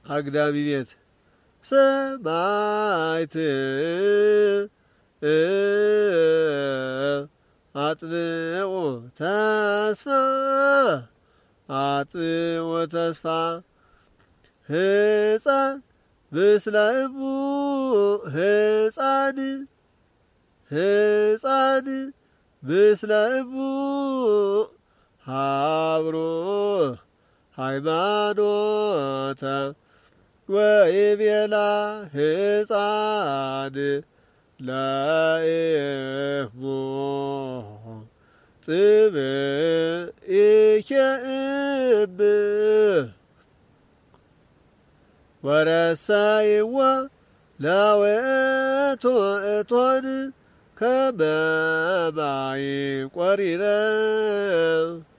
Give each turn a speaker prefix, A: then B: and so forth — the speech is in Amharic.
A: አግዳሚ ቤት ሰማዕት አጥብቆ ተስፋ አጥብቆ ተስፋ ሕፃን ብስለ እቡ ሕፃን ብስለ እቡ ሀብሮ ሃይማኖተ ወይቤላ ሕፃን ለእሙ ጥብኢከ እብ ወረሰይዋ ለውእቱ እቶን ከመ ማይ ቆሪረ